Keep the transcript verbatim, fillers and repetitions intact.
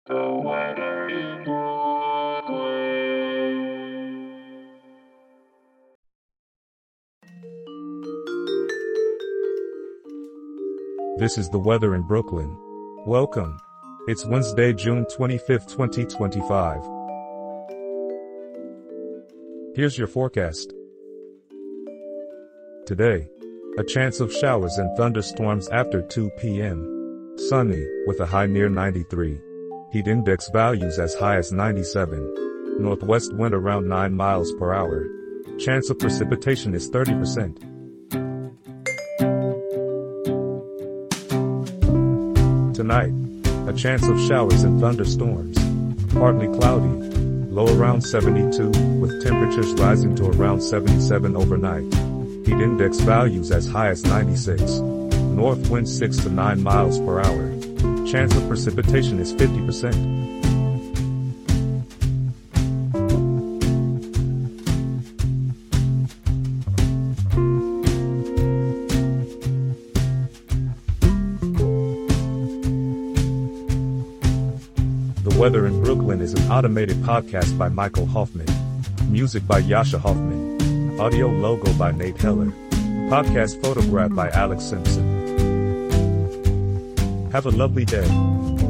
The weather in Brooklyn. This is the weather in Brooklyn. Welcome. It's Wednesday, June twenty-fifth, twenty twenty-five. Here's your forecast. Today, a chance of showers and thunderstorms after two p m Sunny, with a high near ninety-three. Heat index values as high as ninety-seven. Northwest wind around nine miles per hour. Chance of precipitation is thirty percent. Tonight, a chance of showers and thunderstorms. Partly cloudy. Low around seventy-two, with temperatures rising to around seventy-seven overnight. Heat index values as high as ninety-six. North wind six to nine miles per hour. Chance of precipitation is fifty percent. The Weather in Brooklyn is an automated podcast by Michael Hoffman. Music by Yasha Hoffman. Audio logo by Nate Heller. Podcast photograph by Alex Simpson. Have a lovely day.